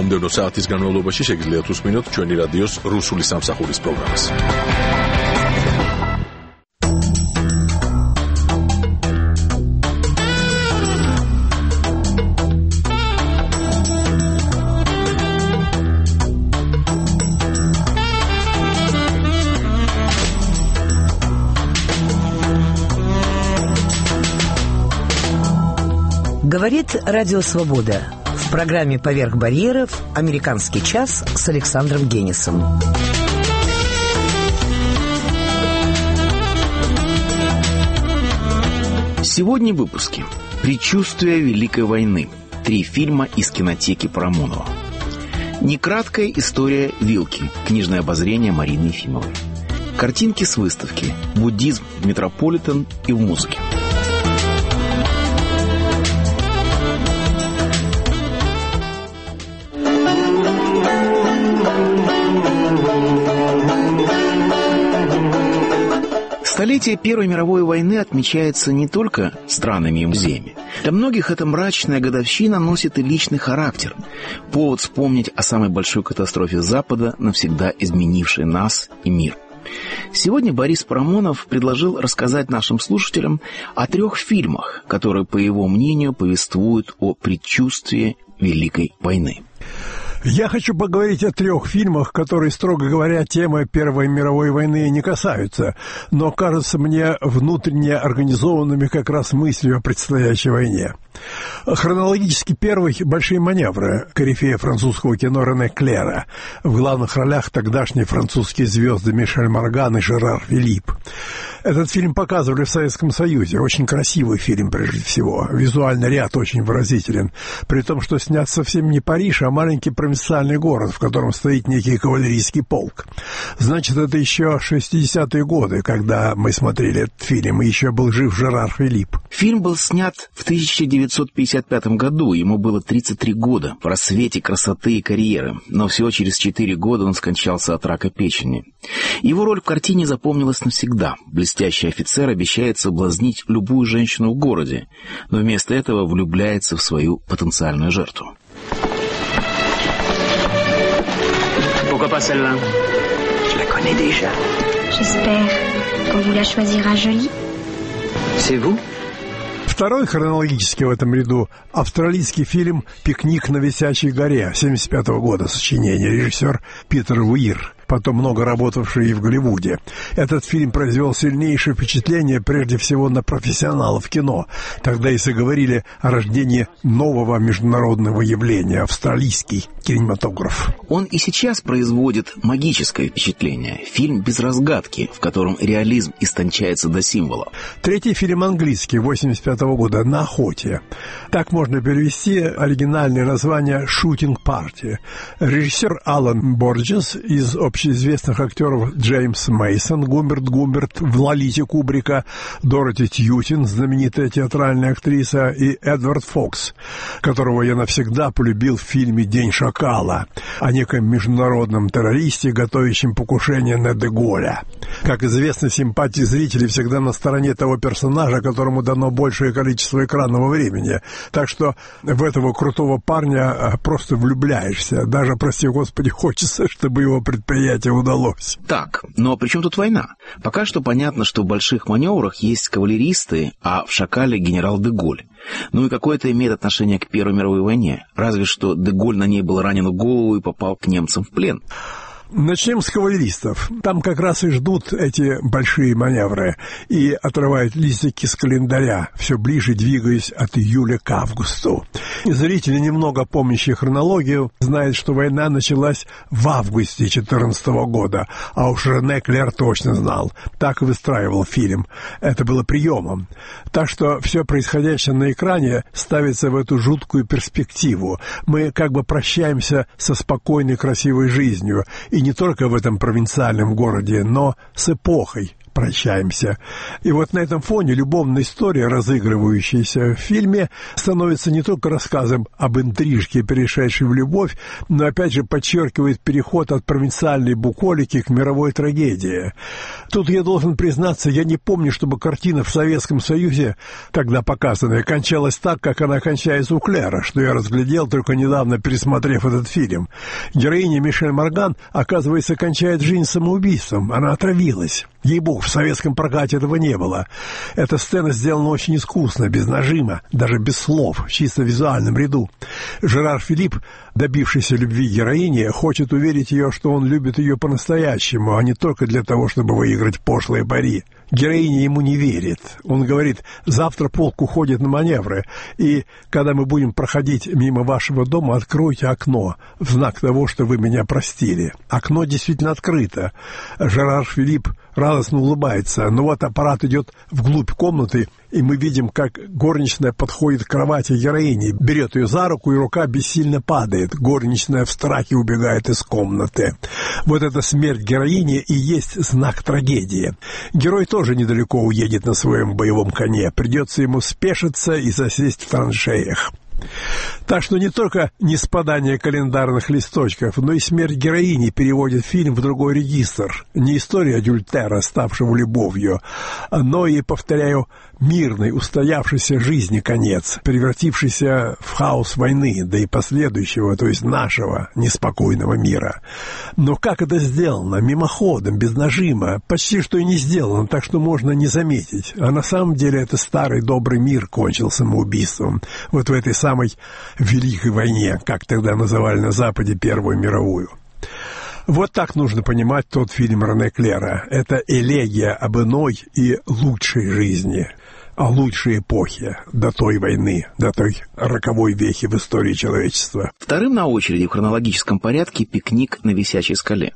მომდევნო საათის განმავლობაში შეგიძლიათ უსმინოთ ჩვენი რადიოს რუსული სამსახურის პროგრამას. Говорит Радио Свобода. В программе «Поверх барьеров» «Американский час» с Александром Генисом. Сегодня в выпуске «Предчувствие Великой войны». 3 фильма из кинотеки Парамонова. Некраткая история Вилки. Книжное обозрение Марины Ефимовой. Картинки с выставки. Буддизм в Метрополитен и в музыке. Столетие Первой мировой войны отмечается не только странами и музеями. Для многих эта мрачная годовщина носит и личный характер. Повод вспомнить о самой большой катастрофе Запада, навсегда изменившей нас и мир. Сегодня Борис Парамонов предложил рассказать нашим слушателям о 3 фильмах, которые, по его мнению, повествуют о предчувствии Великой войны. Я хочу поговорить о 3 фильмах, которые, строго говоря, темы Первой мировой войны не касаются, но кажутся мне внутренне организованными как раз мыслью о предстоящей войне. Хронологически первый «Большие маневры» корифея французского кино Рене Клера. В главных ролях тогдашние французские звезды Мишель Морган и Жерар Филипп. Этот фильм показывали в Советском Союзе. Очень красивый фильм, прежде всего. Визуальный ряд очень выразителен. При том, что снят совсем не Париж, а маленький провинциальный город, в котором стоит некий кавалерийский полк. Значит, это еще 60-е годы, когда мы смотрели этот фильм, и еще был жив Жерар Филипп. Фильм был снят в 1955 году. Ему было 33 года, в рассвете красоты и карьеры. Но всего через 4 года он скончался от рака печени. Его роль в картине запомнилась навсегда. Блестящий офицер обещает соблазнить любую женщину в городе, но вместо этого влюбляется в свою потенциальную жертву. Pourquoi pas celle-là? Je la connais déjà. J'espère qu'on vous la choisira jolie. C'est vous? Второй хронологически в этом ряду австралийский фильм «Пикник на Висячей горе» 1975 года сочинения, режиссер Питер Уир, потом много работавший и в Голливуде. Этот фильм произвел сильнейшее впечатление прежде всего на профессионалов кино. Тогда и заговорили о рождении нового международного явления — австралийский кинематограф. Он и сейчас производит магическое впечатление. Фильм без разгадки, в котором реализм истончается до символа. Третий фильм английский 1985 года «На охоте». Так можно перевести оригинальное название «Shooting Party». Режиссер Алан Борджес, из общеизвестных актеров Джеймс Мейсон, Гумберт в «Лолите» Кубрика, Дороти Тьютин, знаменитая театральная актриса, и Эдвард Фокс, которого я навсегда полюбил в фильме «День шакала» о неком международном террористе, готовящем покушение на де Голля. Как известно, симпатии зрителей всегда на стороне того персонажа, которому дано большее количество экранного времени. Так что в этого крутого парня просто влюбляешься. Даже, прости господи, хочется, чтобы его предприятие удалось. Так, но при чем тут война? Пока что понятно, что в больших маневрах есть кавалеристы, а в «Шакале» генерал де Голль. Ну и какое это имеет отношение к Первой мировой войне? Разве что де Голль на ней был ранен в голову и попал к немцам в плен. Начнем с кавалеристов. Там как раз и ждут эти большие маневры и отрывают листики с календаря, все ближе двигаясь от июля к августу. Зрители, немного помнящие хронологию, знают, что война началась в августе 2014 года, а уж Рене Клер точно знал. Так и выстраивал фильм. Это было приемом. Так что все происходящее на экране ставится в эту жуткую перспективу. Мы как бы прощаемся со спокойной, красивой жизнью. И не только в этом провинциальном городе, но с эпохой, прощаемся. И вот на этом фоне любовная история, разыгрывающаяся в фильме, становится не только рассказом об интрижке, перешедшей в любовь, но опять же подчеркивает переход от провинциальной буколики к мировой трагедии. Тут я должен признаться, я не помню, чтобы картина в Советском Союзе, тогда показанная, кончалась так, как она кончается у Клера, что я разглядел, только недавно пересмотрев этот фильм. Героиня Мишель Морган, оказывается, кончает жизнь самоубийством. Она отравилась. Ей-богу, в советском прокате этого не было. Эта сцена сделана очень искусно, без нажима, даже без слов, в чисто визуальном ряду. Жерар Филипп, добившийся любви героини, хочет уверить ее, что он любит ее по-настоящему, а не только для того, чтобы выиграть пошлые пари. Героиня ему не верит. Он говорит: завтра полк уходит на маневры, и когда мы будем проходить мимо вашего дома, откройте окно в знак того, что вы меня простили. Окно действительно открыто. Жерар Филипп радостно улыбается, но вот аппарат идет вглубь комнаты, и мы видим, как горничная подходит к кровати героини, берет ее за руку, и рука бессильно падает. Горничная в страхе убегает из комнаты. Вот эта смерть героини и есть знак трагедии. Герой тоже недалеко уедет на своем боевом коне. Придется ему спешиться и засесть в траншеях. Так что не только неспадание календарных листочков, но и смерть героини переводит фильм в другой регистр. Не история Адюльтера, ставшего любовью, но и, повторяю, мирной, устоявшейся жизни конец, превратившийся в хаос войны, да и последующего, то есть нашего неспокойного мира. Но как это сделано? Мимоходом, без нажима, почти что и не сделано, так что можно не заметить. А на самом деле это старый добрый мир кончил самоубийством. Вот в этой самой Великой войне, как тогда называли на Западе Первую мировую. Вот так нужно понимать тот фильм Рене Клера. Это элегия об иной и лучшей жизни, о лучшей эпохе до той войны, до той роковой вехи в истории человечества. Вторым на очереди в хронологическом порядке «Пикник на висячей скале».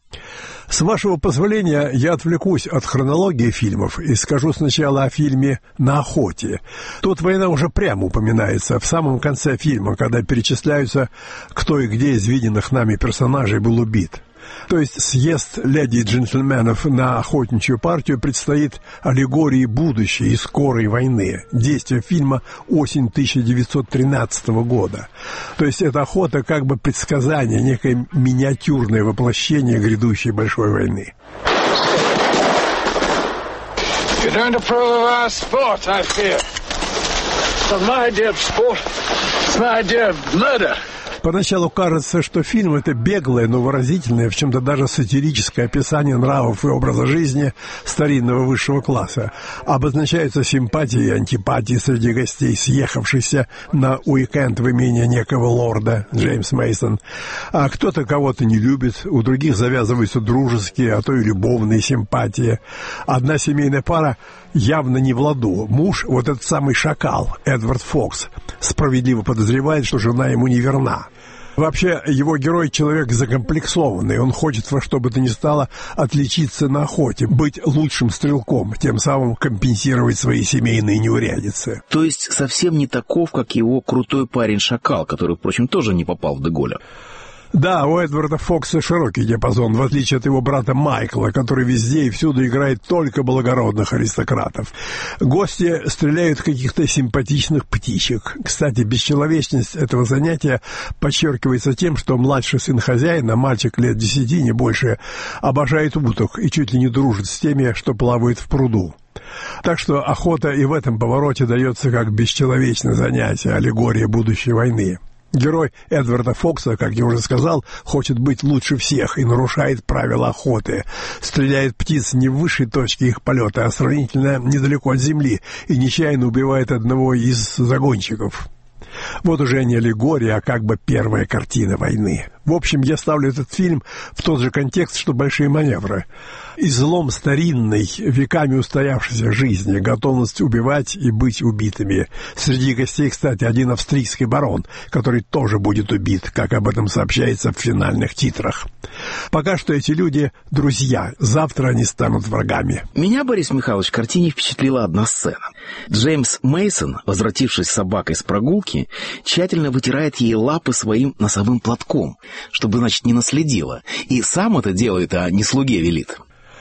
С вашего позволения, я отвлекусь от хронологии фильмов и скажу сначала о фильме «На охоте». Тут война уже прямо упоминается в самом конце фильма, когда перечисляются, кто и где из виденных нами персонажей был убит. То есть съезд леди и джентльменов на охотничью партию предстоит аллегории будущей и скорой войны. Действие фильма осень 1913 года. То есть эта охота как бы предсказание, некое миниатюрное воплощение грядущей большой войны. You're going to prove our sport, I fear. It's not my idea of sport. It's my idea of murder. Поначалу кажется, что фильм — это беглое, но выразительное, в чем-то даже сатирическое описание нравов и образа жизни старинного высшего класса. Обозначаются симпатии и антипатии среди гостей, съехавшихся на уикенд в имение некого лорда Джеймс Мейсон. А кто-то кого-то не любит, у других завязываются дружеские, а то и любовные симпатии. Одна семейная пара явно не в ладу. Муж, вот этот самый шакал, Эдвард Фокс, справедливо подозревает, что жена ему не верна. Вообще, его герой — человек закомплексованный. Он хочет во что бы то ни стало отличиться на охоте, быть лучшим стрелком, тем самым компенсировать свои семейные неурядицы. То есть совсем не таков, как его крутой парень-шакал, который, впрочем, тоже не попал в Де-Голля. Да, у Эдварда Фокса широкий диапазон, в отличие от его брата Майкла, который везде и всюду играет только благородных аристократов. Гости стреляют в каких-то симпатичных птичек. Кстати, бесчеловечность этого занятия подчеркивается тем, что младший сын хозяина, мальчик лет 10, не больше, обожает уток и чуть ли не дружит с теми, что плавают в пруду. Так что охота и в этом повороте дается как бесчеловечное занятие, аллегория будущей войны. Герой Эдварда Фокса, как я уже сказал, хочет быть лучше всех и нарушает правила охоты. Стреляет птиц не в высшей точке их полета, а сравнительно недалеко от земли, и нечаянно убивает одного из загонщиков. Вот уже не аллегория, а как бы первая картина войны. В общем, я ставлю этот фильм в тот же контекст, что «Большие маневры». Излом старинной, веками устоявшейся жизни, готовность убивать и быть убитыми. Среди гостей, кстати, один австрийский барон, который тоже будет убит, как об этом сообщается в финальных титрах. Пока что эти люди — друзья, завтра они станут врагами. Меня, Борис Михайлович, в картине впечатлила одна сцена. Джеймс Мейсон, возвратившись с собакой с прогулки, тщательно вытирает ей лапы своим носовым платком, чтобы, значит, не наследила. И сам это делает, а не слуге велит.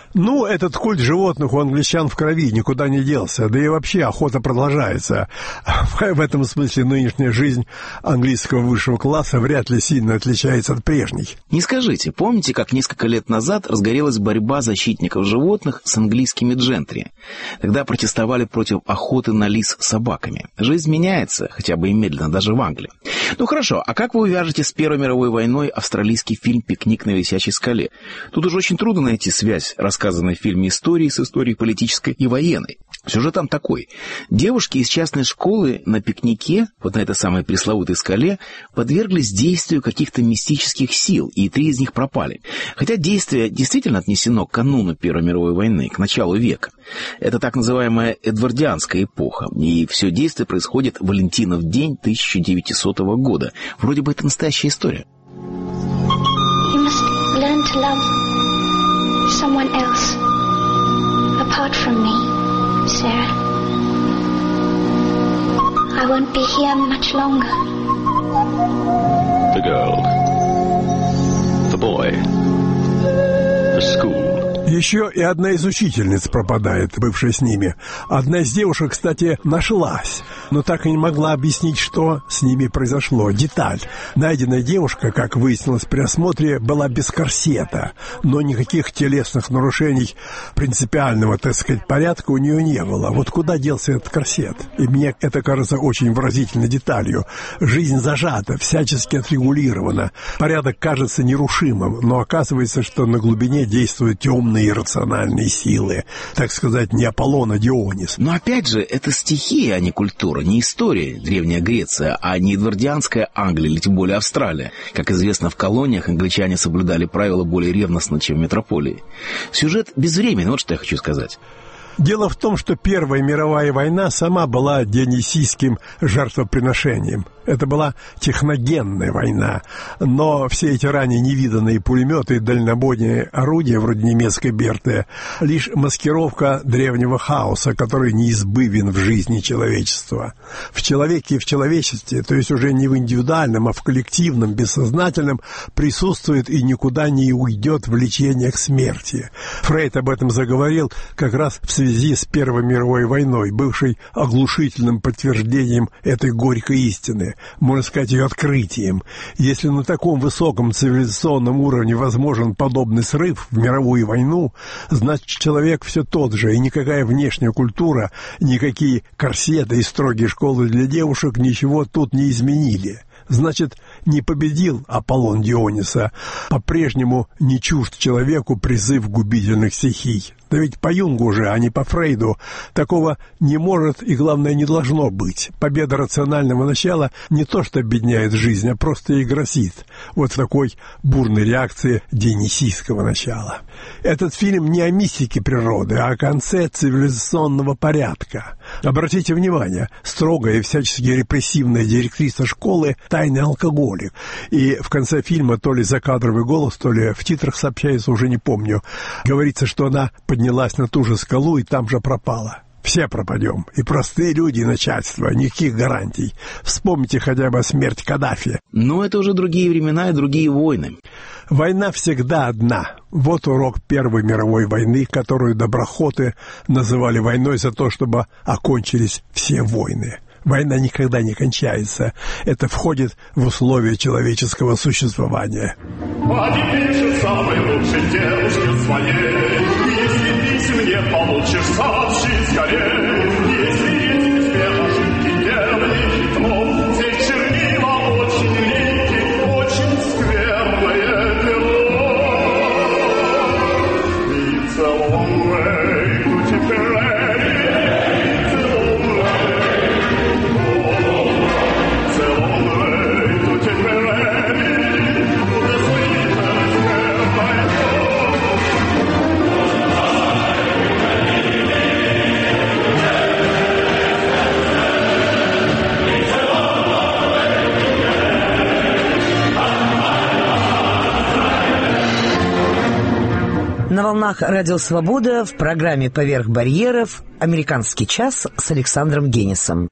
Ну, этот культ животных у англичан в крови никуда не делся, да и вообще охота продолжается. В этом смысле нынешняя жизнь английского высшего класса вряд ли сильно отличается от прежней. Не скажите, помните, как несколько лет назад разгорелась борьба защитников животных с английскими джентри? Тогда протестовали против охоты на лис с собаками. Жизнь меняется, хотя бы и медленно, даже в Англии. Ну хорошо, а как вы увяжете с Первой мировой войной австралийский фильм «Пикник на висячей скале»? Тут уже очень трудно найти связь, рассказанной в фильме истории, с историей политической и военной. Сюжет там такой. Девушки из частной школы на пикнике, вот на этой самой пресловутой скале, подверглись действию каких-то мистических сил, и 3 из них пропали. Хотя действие действительно отнесено к кануну Первой мировой войны, к началу века. Это так называемая эдвардианская эпоха, и все действие происходит в Валентинов день 1900 года. Вроде бы это настоящая история. You must learn to love someone else apart from me, Sarah. I won't be here much longer. The girl. The boy. The school. Еще и одна из учительниц пропадает, бывшая с ними. Одна из девушек, кстати, нашлась, но так и не могла объяснить, что с ними произошло. Деталь. Найденная девушка, как выяснилось при осмотре, была без корсета, но никаких телесных нарушений принципиального, так сказать, порядка у нее не было. Вот куда делся этот корсет? И мне это кажется очень выразительной деталью. Жизнь зажата, всячески отрегулирована. Порядок кажется нерушимым, но оказывается, что на глубине действуют темные иррациональные силы, так сказать, не Аполлон, а Дионис. Но опять же, это стихия, а не культура, не история Древняя Греция, а не эдвардианская Англия, или тем более Австралия. Как известно, в колониях англичане соблюдали правила более ревностно, чем в метрополии. Сюжет безвременный, вот что я хочу сказать. Дело в том, что Первая мировая война сама была дионисийским жертвоприношением. Это была техногенная война, но все эти ранее невиданные пулеметы и дальнобойные орудия, вроде немецкой Берты, лишь маскировка древнего хаоса, который неизбывен в жизни человечества. В человеке и в человечестве, то есть уже не в индивидуальном, а в коллективном, бессознательном, присутствует и никуда не уйдет влечение к смерти. Фрейд об этом заговорил как раз в связи с Первой мировой войной, бывшей оглушительным подтверждением этой горькой истины. Можно сказать, ее открытием. Если на таком высоком цивилизационном уровне возможен подобный срыв в мировую войну, значит, человек все тот же, и никакая внешняя культура, никакие корсеты и строгие школы для девушек ничего тут не изменили. Значит, не победил Аполлон Диониса, по-прежнему не чужд человеку призыв губительных стихий. Да ведь по Юнгу уже, а не по Фрейду, такого не может и, главное, не должно быть. Победа рационального начала не то что обедняет жизнь, а просто ей грозит. Вот в такой бурной реакции дионисийского начала. Этот фильм не о мистике природы, а о конце цивилизационного порядка. Обратите внимание, строгая и всячески репрессивная директриса школы – тайный алкоголик. И в конце фильма то ли закадровый голос, то ли в титрах сообщается, уже не помню, говорится, что она поднялась на ту же скалу и там же пропала. Все пропадем. И простые люди, и начальство. Никаких гарантий. Вспомните хотя бы смерть Каддафи. Но это уже другие времена и другие войны. Война всегда одна. Вот урок Первой мировой войны, которую доброхоты называли войной за то, чтобы окончились все войны. Война никогда не кончается. Это входит в условия человеческого существования. Один пишет самой лучшей девушке своей. Если писем не получишь, сообщи скорее. Если есть успех, ошибки делай хитро. Все чернила очень липкие, очень скверное перо. It's a long way to Tipperary. На волнах Радио Свобода в программе «Поверх барьеров» «Американский час» с Александром Генисом.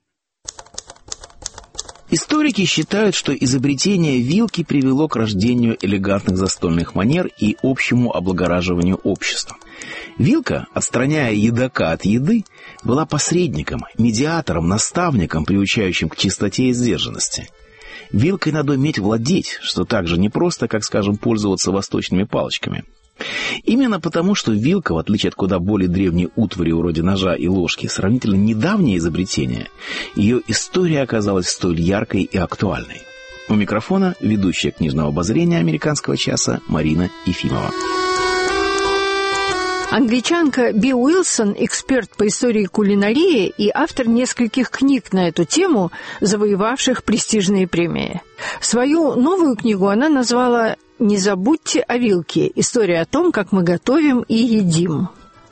Историки считают, что изобретение вилки привело к рождению элегантных застольных манер и общему облагораживанию общества. Вилка, отстраняя едока от еды, была посредником, медиатором, наставником, приучающим к чистоте и сдержанности. Вилкой надо уметь владеть, что так же непросто, как, скажем, пользоваться восточными палочками. Именно потому, что вилка, в отличие от куда более древней утвари вроде ножа и ложки, сравнительно недавнее изобретение, ее история оказалась столь яркой и актуальной. У микрофона ведущая книжного обозрения «Американского часа» Марина Ефимова. Англичанка Би Уилсон, эксперт по истории кулинарии и автор нескольких книг на эту тему, завоевавших престижные премии. Свою новую книгу она назвала «Не забудьте о вилке. История о том, как мы готовим и едим».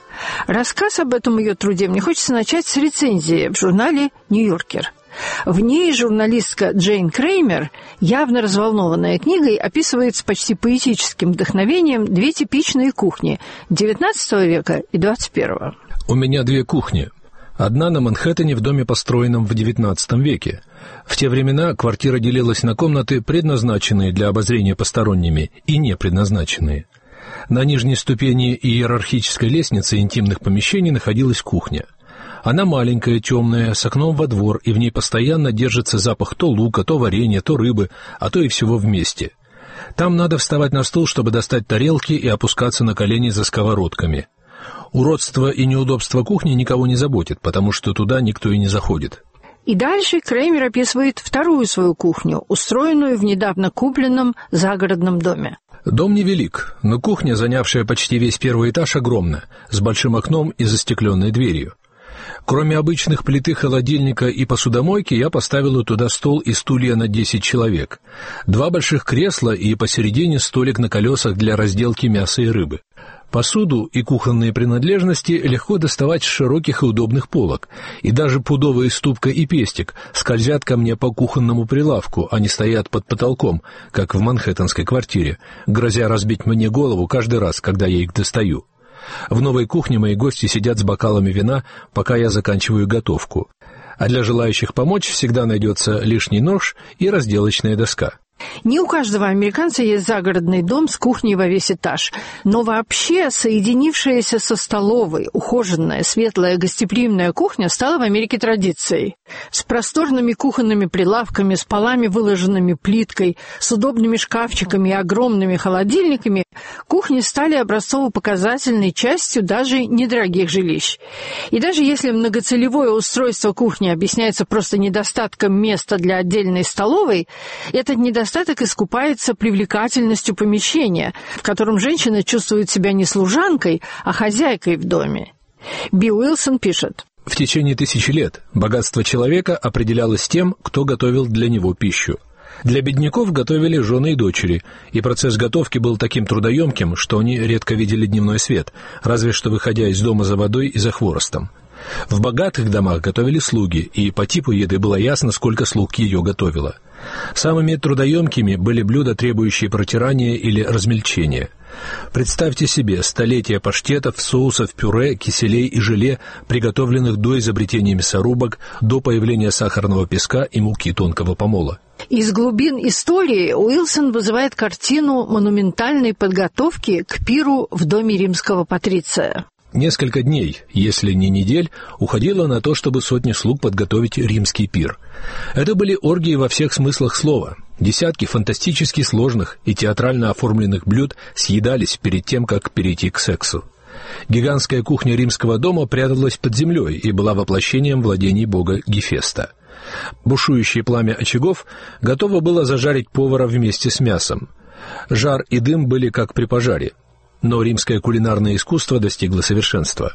Рассказ об этом ее труде мне хочется начать с рецензии в журнале «Нью-Йоркер». В ней журналистка Джейн Креймер, явно разволнованная книгой, описывает с почти поэтическим вдохновением две типичные кухни XIX века и XXI. У меня две кухни. Одна на Манхэттене в доме, построенном в XIX веке. В те времена квартира делилась на комнаты, предназначенные для обозрения посторонними, и не предназначенные. На нижней ступени иерархической лестницы интимных помещений находилась кухня. Она маленькая, темная, с окном во двор, и в ней постоянно держится запах то лука, то варенья, то рыбы, а то и всего вместе. Там надо вставать на стул, чтобы достать тарелки и опускаться на колени за сковородками. Уродство и неудобство кухни никого не заботит, потому что туда никто и не заходит. И дальше Креймер описывает вторую свою кухню, устроенную в недавно купленном загородном доме. Дом невелик, но кухня, занявшая почти весь первый этаж, огромна, с большим окном и застекленной дверью. Кроме обычных плиты, холодильника и посудомойки, я поставила туда стол и стулья на 10 человек, 2 больших кресла и посередине столик на колесах для разделки мяса и рыбы. Посуду и кухонные принадлежности легко доставать с широких и удобных полок, и даже пудовая ступка и пестик скользят ко мне по кухонному прилавку, а не стоят под потолком, как в манхэттенской квартире, грозя разбить мне голову каждый раз, когда я их достаю. В новой кухне мои гости сидят с бокалами вина, пока я заканчиваю готовку. А для желающих помочь всегда найдется лишний нож и разделочная доска. Не у каждого американца есть загородный дом с кухней во весь этаж, но вообще соединившаяся со столовой, ухоженная, светлая, гостеприимная кухня стала в Америке традицией. С просторными кухонными прилавками, с полами, выложенными плиткой, с удобными шкафчиками и огромными холодильниками, кухни стали образцово-показательной частью даже недорогих жилищ. И даже если многоцелевое устройство кухни объясняется просто недостатком места для отдельной столовой, этот недостаток искупается привлекательностью помещения, в котором женщина чувствует себя не служанкой, а хозяйкой в доме. Би Уилсон пишет: В течение 1000 лет богатство человека определялось тем, кто готовил для него пищу. Для бедняков готовили жены и дочери, и процесс готовки был таким трудоемким, что они редко видели дневной свет, разве что выходя из дома за водой и за хворостом. В богатых домах готовили слуги, и по типу еды было ясно, сколько слуг ее готовило. Самыми трудоемкими были блюда, требующие протирания или размельчения. Представьте себе столетия паштетов, соусов, пюре, киселей и желе, приготовленных до изобретения мясорубок, до появления сахарного песка и муки тонкого помола. Из глубин истории Уилсон вызывает картину монументальной подготовки к пиру в доме римского патриция. Несколько дней, если не недель, уходило на то, чтобы сотни слуг подготовить римский пир. Это были оргии во всех смыслах слова. Десятки фантастически сложных и театрально оформленных блюд съедались перед тем, как перейти к сексу. Гигантская кухня римского дома пряталась под землей и была воплощением владений бога Гефеста. Бушующее пламя очагов готово было зажарить повара вместе с мясом. Жар и дым были как при пожаре. Но римское кулинарное искусство достигло совершенства.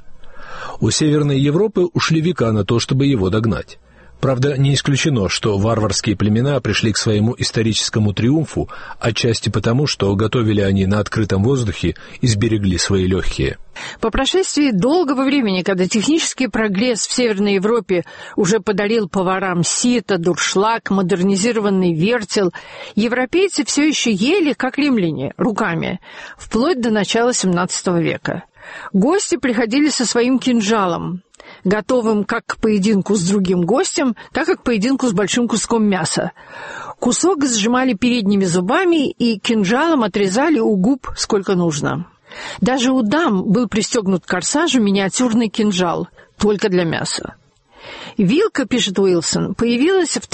У Северной Европы ушли века на то, чтобы его догнать. Правда, не исключено, что варварские племена пришли к своему историческому триумфу, отчасти потому, что готовили они на открытом воздухе и сберегли свои легкие. По прошествии долгого времени, когда технический прогресс в Северной Европе уже подарил поварам сито, дуршлаг, модернизированный вертел, европейцы все еще ели, как римляне, руками, вплоть до начала XVII века. Гости приходили со своим кинжалом, готовым как к поединку с другим гостем, так и к поединку с большим куском мяса. Кусок сжимали передними зубами и кинжалом отрезали у губ сколько нужно. Даже у дам был пристегнут к корсажу миниатюрный кинжал, только для мяса. Вилка, пишет Уилсон, появилась в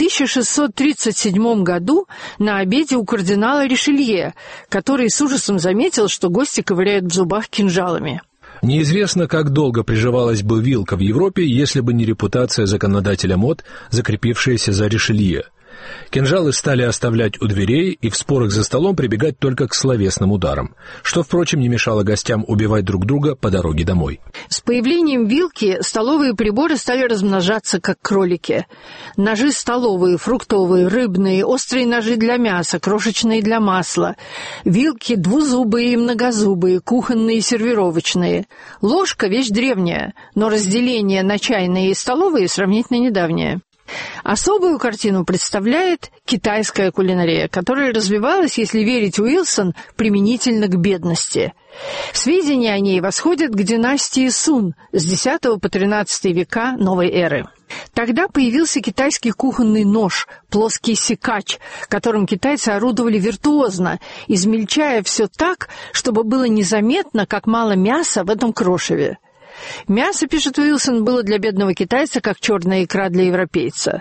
1637 году на обеде у кардинала Ришелье, который с ужасом заметил, что гости ковыряют в зубах кинжалами. Неизвестно, как долго приживалась бы вилка в Европе, если бы не репутация законодателя мод, закрепившаяся за Ришелье. Кинжалы стали оставлять у дверей и в спорах за столом прибегать только к словесным ударам, что, впрочем, не мешало гостям убивать друг друга по дороге домой. С появлением вилки столовые приборы стали размножаться, как кролики. Ножи столовые, фруктовые, рыбные, острые ножи для мяса, крошечные для масла, вилки двузубые и многозубые, кухонные и сервировочные. Ложка – вещь древняя, но разделение на чайные и столовые сравнительно недавнее. Особую картину представляет китайская кулинария, которая развивалась, если верить Уилсон, применительно к бедности. Сведения о ней восходят к династии Сун с X по XIII века новой эры. Тогда появился китайский кухонный нож, плоский секач, которым китайцы орудовали виртуозно, измельчая все так, чтобы было незаметно, как мало мяса в этом крошеве. Мясо, пишет Уилсон, было для бедного китайца, как черная икра для европейца.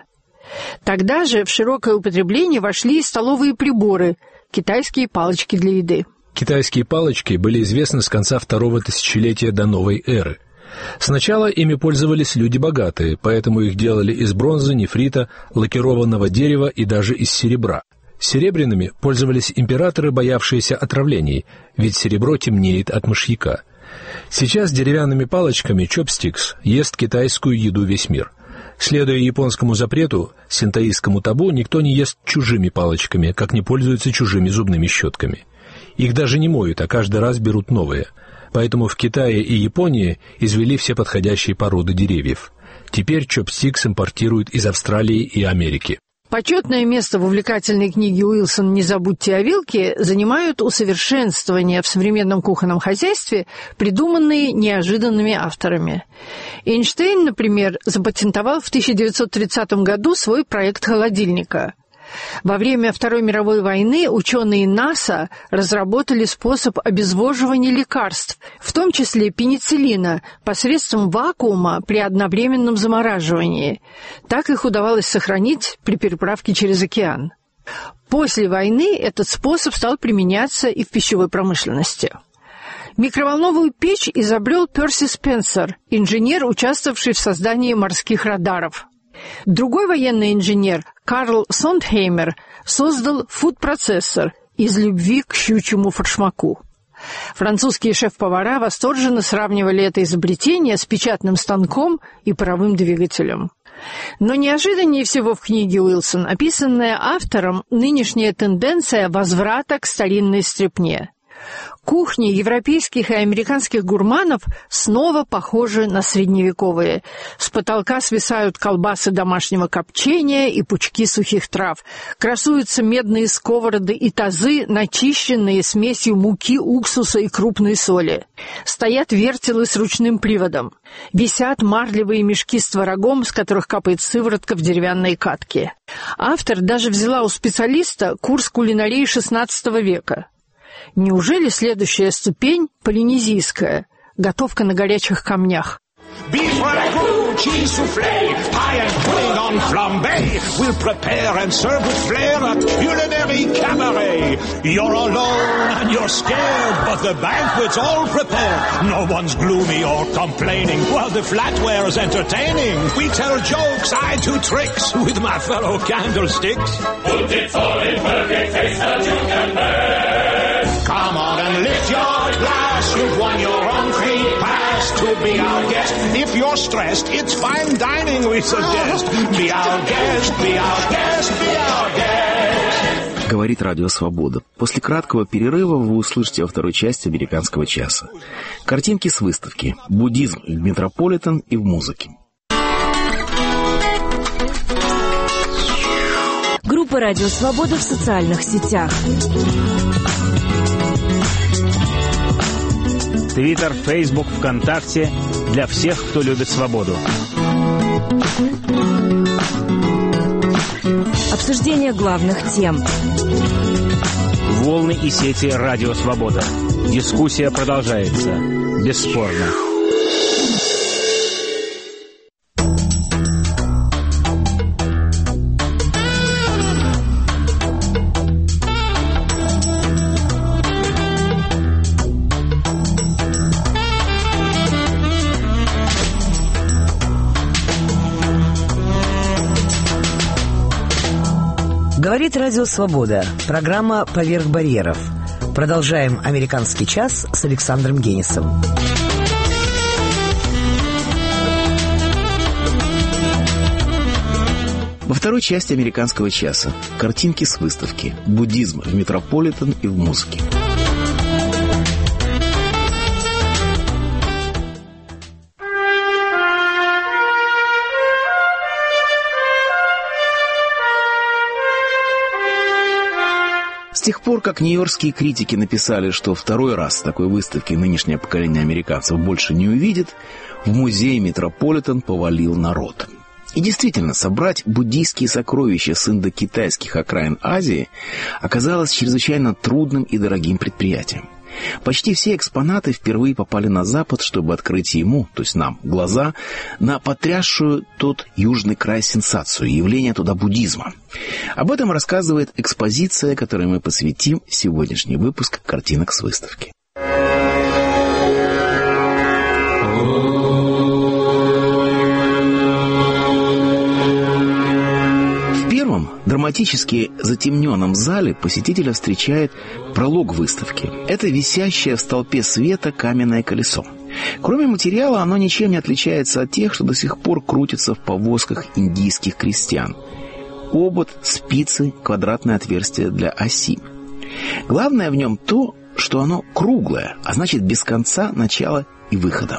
Тогда же в широкое употребление вошли и столовые приборы, китайские палочки для еды. Китайские палочки были известны с конца второго тысячелетия до новой эры. Сначала ими пользовались люди богатые, поэтому их делали из бронзы, нефрита, лакированного дерева и даже из серебра. Серебряными пользовались императоры, боявшиеся отравлений, ведь серебро темнеет от мышьяка. Сейчас деревянными палочками чопстикс ест китайскую еду весь мир. Следуя японскому запрету, синтоистскому табу, никто не ест чужими палочками, как не пользуются чужими зубными щетками. Их даже не моют, а каждый раз берут новые. Поэтому в Китае и Японии извели все подходящие породы деревьев. Теперь чопстикс импортируют из Австралии и Америки. Почетное место в увлекательной книге Уилсон «Не забудьте о вилке» занимают усовершенствования в современном кухонном хозяйстве, придуманные неожиданными авторами. Эйнштейн, например, запатентовал в 1930 году свой проект холодильника. Во время Второй мировой войны ученые НАСА разработали способ обезвоживания лекарств, в том числе пенициллина, посредством вакуума при одновременном замораживании. Так их удавалось сохранить при переправке через океан. После войны этот способ стал применяться и в пищевой промышленности. Микроволновую печь изобрел Перси Спенсер, инженер, участвовавший в создании морских радаров. Другой военный инженер, Карл Сондхеймер, создал фуд-процессор из любви к щучьему форшмаку. Французские шеф-повара восторженно сравнивали это изобретение с печатным станком и паровым двигателем. Но неожиданнее всего в книге Уилсон описанная автором нынешняя тенденция возврата к старинной стряпне. Кухни европейских и американских гурманов снова похожи на средневековые. С потолка свисают колбасы домашнего копчения и пучки сухих трав. Красуются медные сковороды и тазы, начищенные смесью муки, уксуса и крупной соли. Стоят вертелы с ручным приводом. Висят марлевые мешки с творогом, с которых капает сыворотка в деревянные катки. Автор даже взяла у специалиста курс кулинарии XVI века. Неужели следующая ступень полинезийская, готовка на горячих камнях? Beef ragout, cheese soufflé, pie and pudding on flambé. We'll prepare and serve with flair at culinary cabaret. You're alone and you're scared, but the banquet's all prepared. No one's gloomy or complaining while the flatware's entertaining. We tell jokes, I do tricks with my fellow candlesticks. Put it all in perfect taste that you can bear. Come on and lift your glass. You've won your own free pass to be our guest. If you're stressed, it's fine dining we suggest. Be our guest, be our guest, be our guest. Говорит Радио Свобода. После краткого перерыва вы услышите во второй части «Американского часа». Картинки с выставки «Буддизм в Метрополитен и в музыке». Группа «Радио Свобода» в социальных сетях. Твиттер, Фейсбук, ВКонтакте для всех, кто любит свободу. Обсуждение главных тем. волны и сети «Радио Свобода». Дискуссия продолжается. Бесспорно. Говорит Радио Свобода. Программа «Поверх барьеров». Продолжаем «Американский час» с Александром Генисом. Во второй части «Американского часа» картинки с выставки «Буддизм в Метрополитен и в музыке». С тех пор, как нью-йоркские критики написали, что второй раз такой выставки нынешнее поколение американцев больше не увидит, в музей Метрополитен повалил народ. И действительно, собрать буддийские сокровища с индокитайских окраин Азии оказалось чрезвычайно трудным и дорогим предприятием. Почти все экспонаты впервые попали на Запад, чтобы открыть ему, то есть нам, глаза на потрясшую тот южный край сенсацию, явление туда буддизма. Об этом рассказывает экспозиция, которой мы посвятим сегодняшний выпуск картинок с выставки. Драматически затемненном зале посетителя встречает пролог выставки. Это висящее в столпе света каменное колесо. Кроме материала, оно ничем не отличается от тех, что до сих пор крутятся в повозках индийских крестьян. Обод, спицы, квадратное отверстие для оси. Главное в нем то, что оно круглое, а значит без конца, начала и выхода.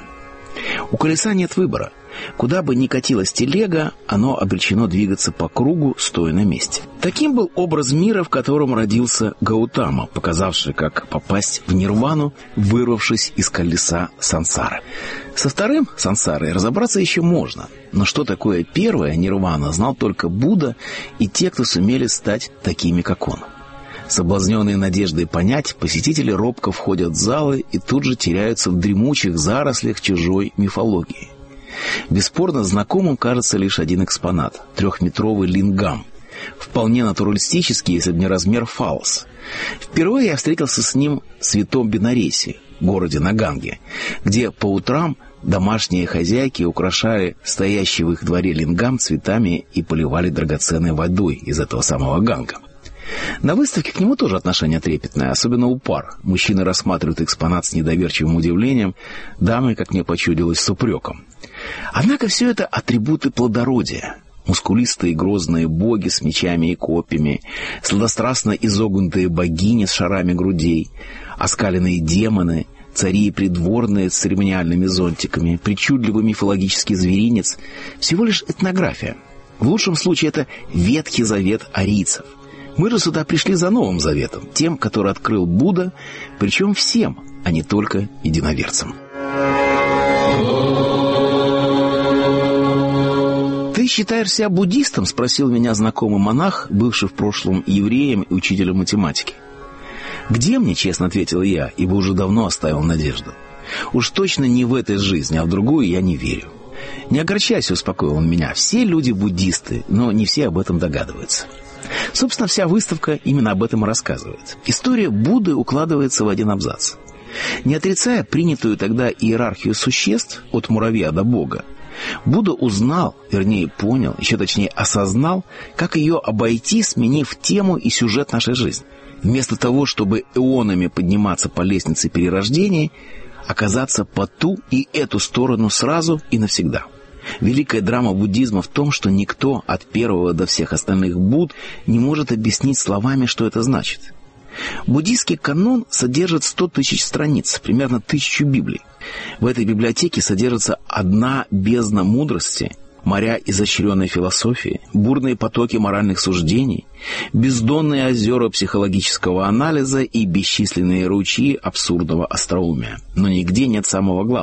У колеса нет выбора. Куда бы ни катилась телега, оно обречено двигаться по кругу, стоя на месте. Таким был образ мира, в котором родился Гаутама, показавший, как попасть в нирвану, вырвавшись из колеса сансары. Со вторым сансарой разобраться еще можно. Но что такое первая нирвана, знал только Будда и те, кто сумели стать такими, как он. Соблазненные надеждой понять, посетители робко входят в залы и тут же теряются в дремучих зарослях чужой мифологии. Бесспорно, знакомым кажется лишь один экспонат – 3-метровый лингам. Вполне натуралистический, если бы не размер фаллос. Впервые я встретился с ним в Святом Бенареси, городе на Ганге, где по утрам домашние хозяйки украшали стоящий в их дворе лингам цветами и поливали драгоценной водой из этого самого Ганга. На выставке к нему тоже отношение трепетное, особенно у пар. Мужчины рассматривают экспонат с недоверчивым удивлением, дамы, как мне почудилось, с упреком. Однако все это атрибуты плодородия. Мускулистые грозные боги с мечами и копьями, сладострастно изогнутые богини с шарами грудей, оскаленные демоны, цари и придворные с церемониальными зонтиками, причудливый мифологический зверинец — всего лишь этнография. В лучшем случае это Ветхий Завет арийцев. Мы же сюда пришли за Новым Заветом, тем, который открыл Будда, причем всем, а не только единоверцам. «Ты считаешь себя буддистом?» — спросил меня знакомый монах, бывший в прошлом евреем и учителем математики. «Где мне?» — честно ответил я, ибо уже давно оставил надежду. «Уж точно не в этой жизни, а в другую я не верю». «Не огорчайся», — успокоил он меня, — «все люди буддисты, но не все об этом догадываются». Собственно, вся выставка именно об этом и рассказывает. История Будды укладывается в один абзац. Не отрицая принятую тогда иерархию существ от муравья до Бога, Будда узнал, вернее понял, еще точнее осознал, как ее обойти, сменив тему и сюжет нашей жизни. Вместо того, чтобы эонами подниматься по лестнице перерождений, оказаться по ту и эту сторону сразу и навсегда. Великая драма буддизма в том, что никто от первого до всех остальных Будд не может объяснить словами, что это значит. Буддийский канон содержит 100 тысяч страниц, примерно 1000 Библий. В этой библиотеке содержится одна бездна мудрости, моря изощренной философии, бурные потоки моральных суждений, бездонные озера психологического анализа и бесчисленные ручьи абсурдного остроумия. Но нигде нет самого главного –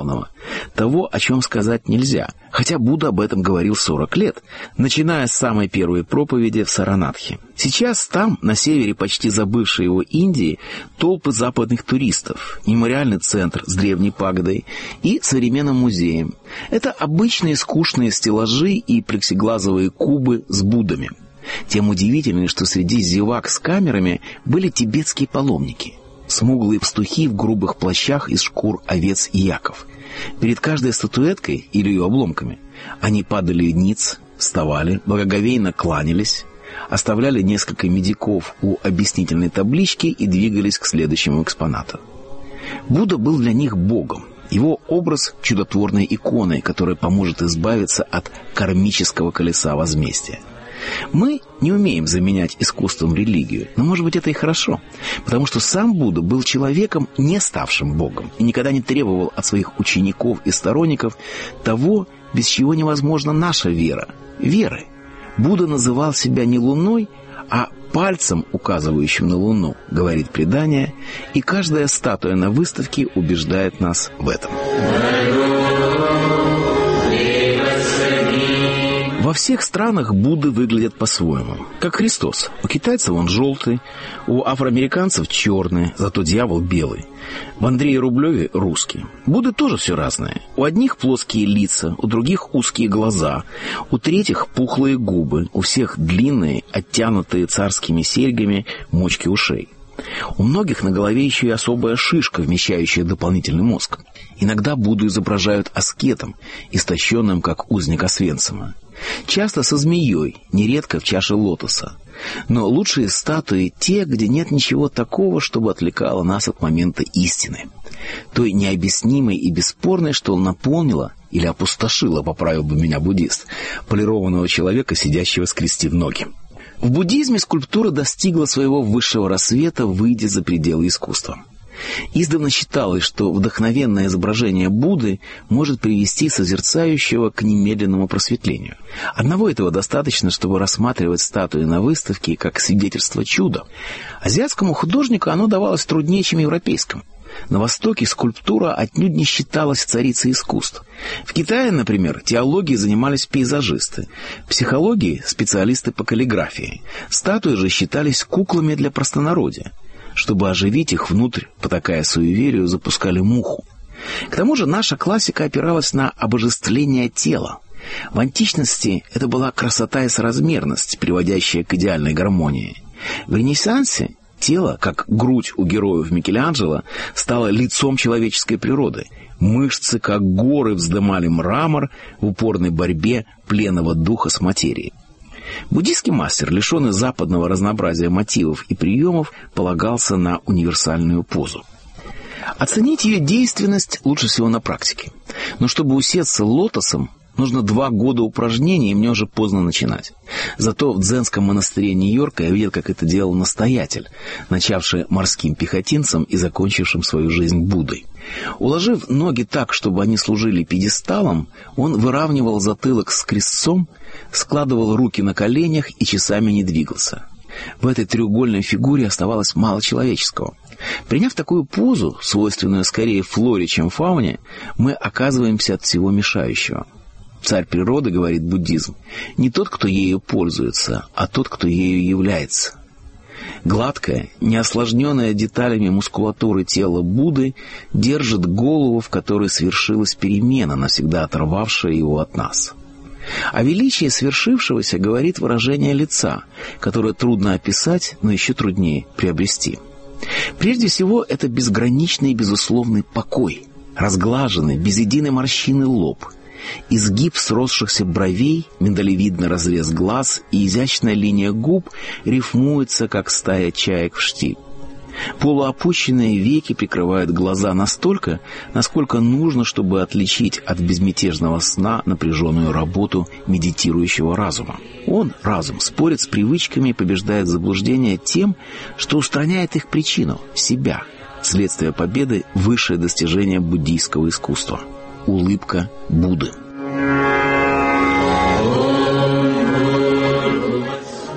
того, о чем сказать нельзя, хотя Будда об этом говорил 40 лет, начиная с самой первой проповеди в Саранатхе. Сейчас там, на севере почти забывшей его Индии, толпы западных туристов, мемориальный центр с древней пагодой и современным музеем. Это обычные скучные стеллажи и плексиглазовые кубы с Буддами. Тем удивительнее, что среди зевак с камерами были тибетские паломники. Смуглые пастухи в грубых плащах из шкур овец и яков. Перед каждой статуэткой или ее обломками они падали ниц, вставали, благоговейно кланялись, оставляли несколько медиков у объяснительной таблички и двигались к следующему экспонату. Будда был для них богом. Его образ — чудотворной иконой, которая поможет избавиться от кармического колеса возмездия. Мы не умеем заменять искусством религию, но, может быть, это и хорошо, потому что сам Будда был человеком, не ставшим Богом, и никогда не требовал от своих учеников и сторонников того, без чего невозможна наша вера — веры. Будда называл себя не луной, а пальцем, указывающим на луну, говорит предание, и каждая статуя на выставке убеждает нас в этом. Во всех странах Будды выглядят по-своему. Как Христос. У китайцев он желтый, у афроамериканцев черный, зато дьявол белый. В Андрее Рублеве русский. Будды тоже все разное. У одних плоские лица, у других узкие глаза, у третьих пухлые губы, у всех длинные, оттянутые царскими серьгами мочки ушей. У многих на голове еще и особая шишка, вмещающая дополнительный мозг. Иногда Будду изображают аскетом, истощенным, как узник Освенцима. Часто со змеей, нередко в чаше лотоса. Но лучшие статуи те, где нет ничего такого, чтобы отвлекало нас от момента истины. Той необъяснимой и бесспорной, что наполнила или опустошила, поправил бы меня буддист, полированного человека, сидящего скрестив ноги. В буддизме скульптура достигла своего высшего рассвета, выйдя за пределы искусства. Издавна считалось, что вдохновенное изображение Будды может привести созерцающего к немедленному просветлению. Одного этого достаточно, чтобы рассматривать статуи на выставке как свидетельство чуда. Азиатскому художнику оно давалось труднее, чем европейскому. На Востоке скульптура отнюдь не считалась царицей искусств. В Китае, например, теологией занимались пейзажисты, психологией – специалисты по каллиграфии. Статуи же считались куклами для простонародья. Чтобы оживить их внутрь, потакая суеверию, запускали муху. К тому же наша классика опиралась на обожествление тела. В античности это была красота и соразмерность, приводящая к идеальной гармонии. В Ренессансе тело, как грудь у героев Микеланджело, стало лицом человеческой природы. Мышцы, как горы, вздымали мрамор в упорной борьбе пленного духа с материей. Буддийский мастер, лишенный западного разнообразия мотивов и приемов, полагался на универсальную позу. Оценить ее действенность лучше всего на практике. Но чтобы усесться лотосом, нужно 2 года упражнений, и мне уже поздно начинать. Зато в дзенском монастыре Нью-Йорка я видел, как это делал настоятель, начавший морским пехотинцем и закончившим свою жизнь Буддой. Уложив ноги так, чтобы они служили пьедесталом, он выравнивал затылок с крестцом, складывал руки на коленях и часами не двигался. В этой треугольной фигуре оставалось мало человеческого. Приняв такую позу, свойственную скорее флоре, чем фауне, мы оказываемся от всего мешающего. Царь природы, говорит буддизм, не тот, кто ею пользуется, а тот, кто ею является. Гладкая, не осложненная деталями мускулатуры тела Будды держит голову, в которой свершилась перемена, навсегда оторвавшая его от нас. О величии свершившегося говорит выражение лица, которое трудно описать, но еще труднее приобрести. Прежде всего, это безграничный и безусловный покой, разглаженный, без единой морщины лоб, изгиб сросшихся бровей, миндалевидный разрез глаз и изящная линия губ рифмуются, как стая чаек в штиль. Полуопущенные веки прикрывают глаза настолько, насколько нужно, чтобы отличить от безмятежного сна напряженную работу медитирующего разума. Он, разум, спорит с привычками и побеждает заблуждения тем, что устраняет их причину – себя. Следствие победы – высшее достижение буддийского искусства. Улыбка Будды.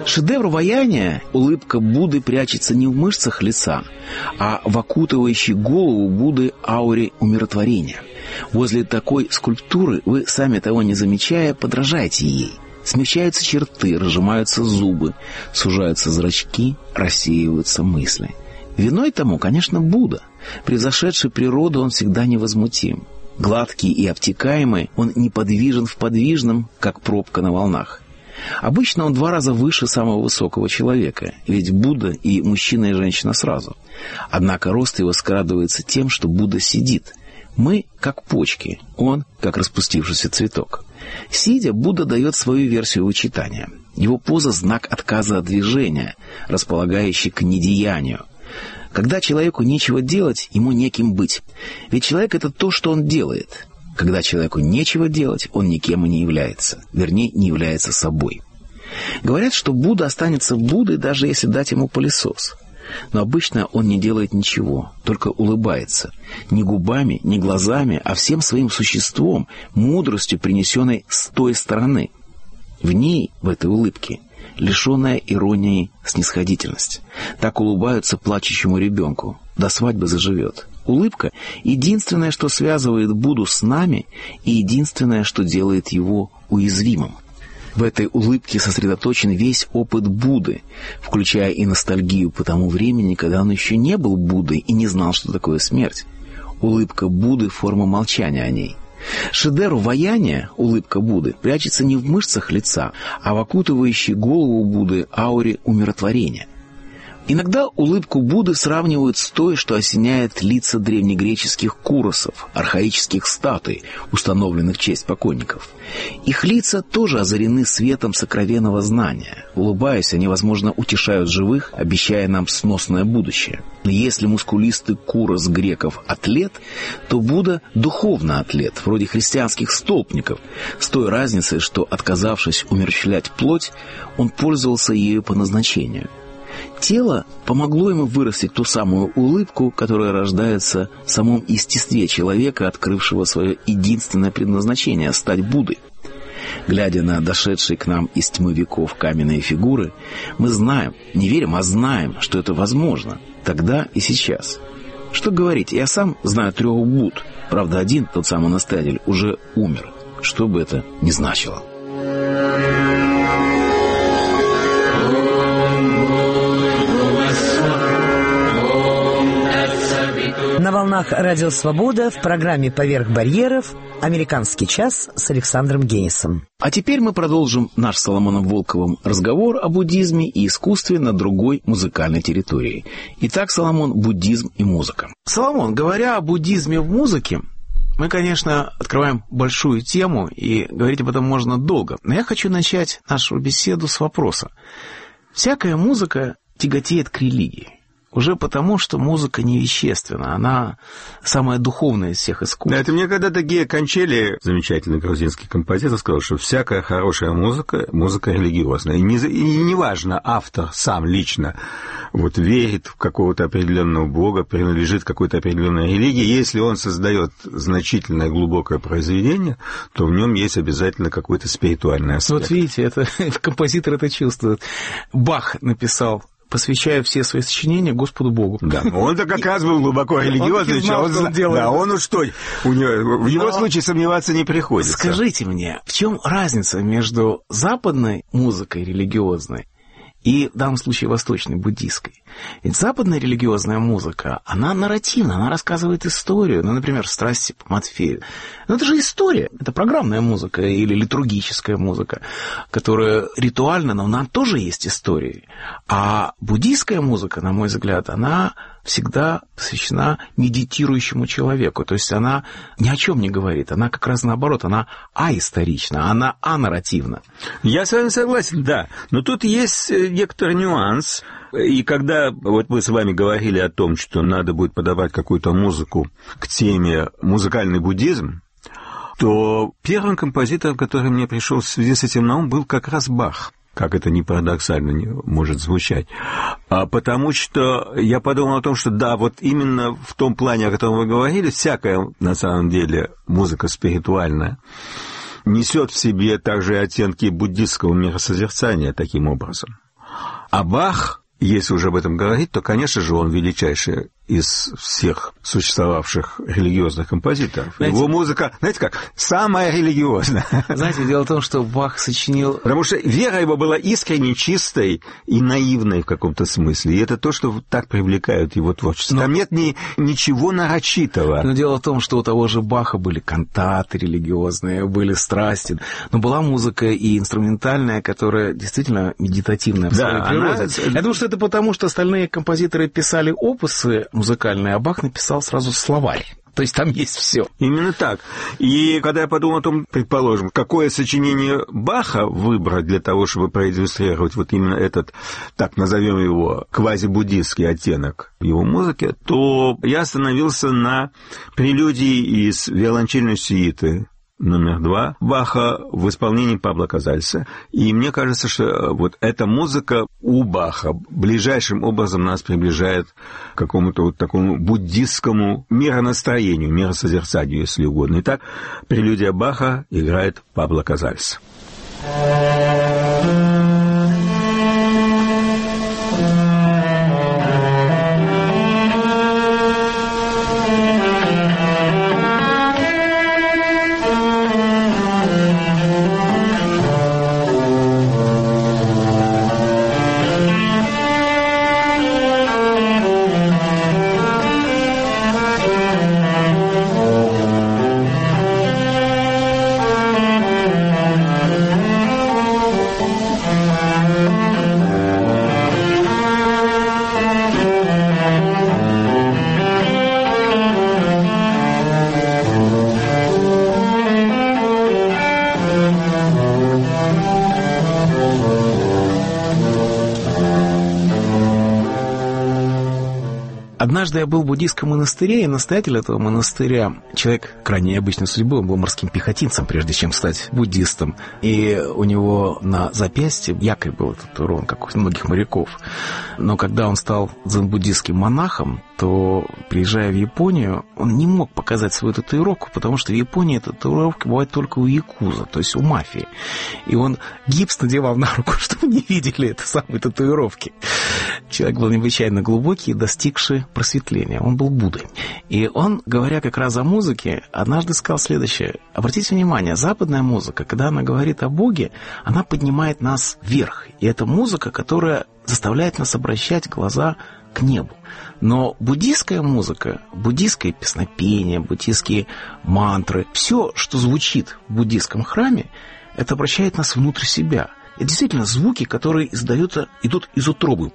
Шедевр ваяния улыбка Будды прячется не в мышцах лица, а в окутывающей голову Будды ауре умиротворения. Возле такой скульптуры вы, сами того не замечая, подражаете ей. Смягчаются черты, разжимаются зубы, сужаются зрачки, рассеиваются мысли. Виной тому, конечно, Будда. Превзошедший природу, он всегда невозмутим. Гладкий и обтекаемый, он неподвижен в подвижном, как пробка на волнах. Обычно он 2 раза выше самого высокого человека, ведь Будда и мужчина, и женщина сразу. Однако рост его скрадывается тем, что Будда сидит. Мы как почки, он как распустившийся цветок. Сидя, Будда дает свою версию вычитания. Его поза — знак отказа от движения, располагающий к недеянию. Когда человеку нечего делать, ему неким быть. Ведь человек — это то, что он делает. Когда человеку нечего делать, он никем и не является. Вернее, не является собой. Говорят, что Будда останется Буддой, даже если дать ему пылесос. Но обычно он не делает ничего, только улыбается. Не губами, не глазами, а всем своим существом, мудростью, принесенной с той стороны. В ней, в этой улыбке, лишенная иронии снисходительность. Так улыбаются плачущему ребенку. До свадьбы заживет. Улыбка — единственное, что связывает Будду с нами, и единственное, что делает его уязвимым. В этой улыбке сосредоточен весь опыт Будды, включая и ностальгию по тому времени, когда он еще не был Буддой и не знал, что такое смерть. Улыбка Будды — форма молчания о ней. Шедевр ваяния, улыбка Будды, прячется не в мышцах лица, а в окутывающей голову Будды ауре умиротворения. Иногда улыбку Будды сравнивают с той, что осеняет лица древнегреческих куросов, архаических статуй, установленных в честь покойников. Их лица тоже озарены светом сокровенного знания. Улыбаясь, они, возможно, утешают живых, обещая нам сносное будущее. Если мускулистый курос греков – атлет, то Будда – духовный атлет, вроде христианских столпников, с той разницей, что, отказавшись умерщвлять плоть, он пользовался ею по назначению. Тело помогло ему вырастить ту самую улыбку, которая рождается в самом естестве человека, открывшего свое единственное предназначение – стать Буддой. Глядя на дошедшие к нам из тьмы веков каменные фигуры, мы знаем, не верим, а знаем, что это возможно, тогда и сейчас. Что говорить, я сам знаю 3 Будд, правда, один, тот самый настоятель, уже умер, что бы это ни значило. На волнах «Радио Свобода» в программе «Поверх барьеров» «Американский час» с Александром Генисом. А теперь мы продолжим наш с Соломоном Волковым разговор о буддизме и искусстве на другой музыкальной территории. Итак, Соломон, буддизм и музыка. Соломон, говоря о буддизме в музыке, мы, конечно, открываем большую тему, и говорить об этом можно долго. Но я хочу начать нашу беседу с вопроса. Всякая музыка тяготеет к религии. Уже потому, что музыка не вещественна, она самая духовная из всех искусств. Да, это мне когда-то Гея Кончели, замечательный грузинский композитор, сказал, что всякая хорошая музыка — музыка религиозная. И неважно, автор сам лично верит в какого-то определенного бога, принадлежит какой-то определенной религии. Если он создает значительное глубокое произведение, то в нем есть обязательно какой-то спиритуальный аспект. Вот видите, композитор это чувствует. Бах написал: посвящая все свои сочинения Господу Богу. Да, он-то как раз был глубоко религиозный человек. Да, он уж что, в его случае сомневаться не приходится. Скажите мне, в чем разница между западной музыкой религиозной и, в данном случае, восточной, буддийской? Ведь западная религиозная музыка, она нарративна, она рассказывает историю. Ну, например, «Страсти по Матфею». Но это же история, это программная музыка или литургическая музыка, которая ритуальна, но она тоже есть историей. А буддийская музыка, на мой взгляд, она всегда посвящена медитирующему человеку. То есть она ни о чем не говорит, она как раз наоборот, она аисторична, она анарративна. Я с вами согласен, да. Но тут есть некоторый нюанс. И когда мы с вами говорили о том, что надо будет подавать какую-то музыку к теме «музыкальный буддизм», то первым композитором, который мне пришел в связи с этим на ум, был как раз Бах. Как это ни парадоксально не может звучать. Потому что я подумал о том, что да, вот именно в том плане, о котором вы говорили, всякая, на самом деле, музыка спиритуальная несет в себе также оттенки буддистского миросозерцания таким образом. А Бах, если уже об этом говорить, то, конечно же, он величайший из всех существовавших религиозных композиторов. Знаете, его музыка, знаете как, самая религиозная. Знаете, дело в том, что Бах сочинил... Потому что вера его была искренне чистой и наивной в каком-то смысле. И это то, что так привлекает его творчество. Там нет ничего нарочитого. Но дело в том, что у того же Баха были кантаты религиозные, были страсти. Но была музыка и инструментальная, которая действительно медитативная в своей природе. Я думаю, что это потому, что остальные композиторы писали опусы музыкальные, а Бах написал сразу словарь. То есть там есть все. Именно так. И когда я подумал о том, предположим, какое сочинение Баха выбрать для того, чтобы проиллюстрировать вот именно этот, так назовем его, квазибуддистский оттенок его музыки, то я остановился на прелюдии из виолончельной сюиты номер 2 Баха в исполнении Пабло Казальса. И мне кажется, что вот эта музыка у Баха ближайшим образом нас приближает к какому-то вот такому буддистскому миронастроению, миросозерцанию, если угодно. Итак, прелюдия Баха играет Пабло Казальс. Однажды я был в буддийском монастыре, и настоятель этого монастыря, человек крайне необычной судьбы, он был морским пехотинцем, прежде чем стать буддистом. И у него на запястье якорь был татуирован, как у многих моряков. Но когда он стал дзен-буддистским монахом, то, приезжая в Японию, он не мог показать свою татуировку, потому что в Японии татуировки бывают только у якуза, то есть у мафии. И он гипс надевал на руку, чтобы не видели этой самой татуировки. Человек был необычайно глубокий и достигший просветления. Он был Буддой. И он, говоря как раз о музыке, однажды сказал следующее. Обратите внимание, западная музыка, когда она говорит о Боге, она поднимает нас вверх. И это музыка, которая заставляет нас обращать глаза к небу. Но буддийская музыка, буддийское песнопение, буддийские мантры, все, что звучит в буддийском храме, это обращает нас внутрь себя. Это действительно звуки, которые идут из утробы.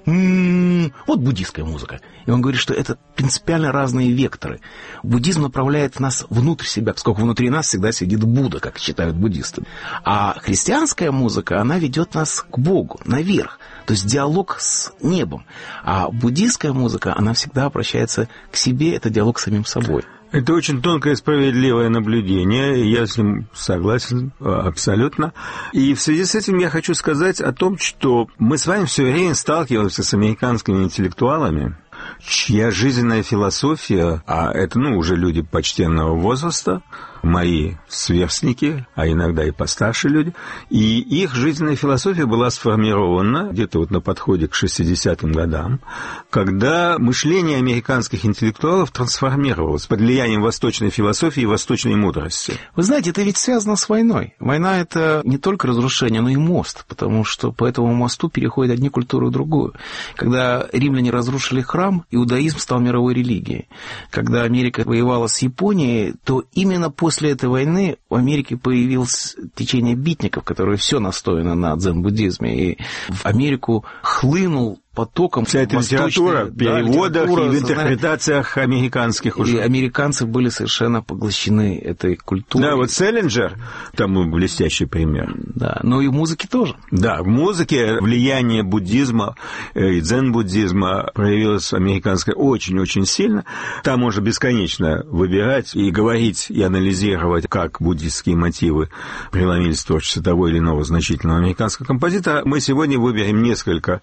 Вот буддийская музыка. И он говорит, что это принципиально разные векторы. Буддизм направляет нас внутрь себя, поскольку внутри нас всегда сидит Будда, как считают буддисты. А христианская музыка, она ведет нас к Богу, наверх. То есть диалог с небом. А буддийская музыка, она всегда обращается к себе, это диалог с самим собой. Это очень тонкое и справедливое наблюдение, я с ним согласен абсолютно. И в связи с этим я хочу сказать о том, что мы с вами все время сталкиваемся с американскими интеллектуалами, чья жизненная философия, а это, уже люди почтенного возраста, мои сверстники, а иногда и постарше люди, и их жизненная философия была сформирована где-то вот на подходе к 60-м годам, когда мышление американских интеллектуалов трансформировалось под влиянием восточной философии и восточной мудрости. Вы знаете, это ведь связано с войной. Война — это не только разрушение, но и мост, потому что по этому мосту переходят одни культуры в другую. Когда римляне разрушили храм, иудаизм стал мировой религией. Когда Америка воевала с Японией, то именно после этой войны в Америке появилось течение битников, которое все настояно на дзен-буддизме. И в Америку хлынул потоком вся эта литература в переводах и в интерпретациях американских уже. И американцы были совершенно поглощены этой культурой. Да, вот Селлинджер, тому блестящий пример. Да, но и в музыке тоже. Да, в музыке влияние буддизма и дзен-буддизма проявилось американское очень-очень сильно. Там можно бесконечно выбирать и говорить, и анализировать, как буддистские мотивы преломились в творчестве того или иного значительного американского композитора. Мы сегодня выберем несколько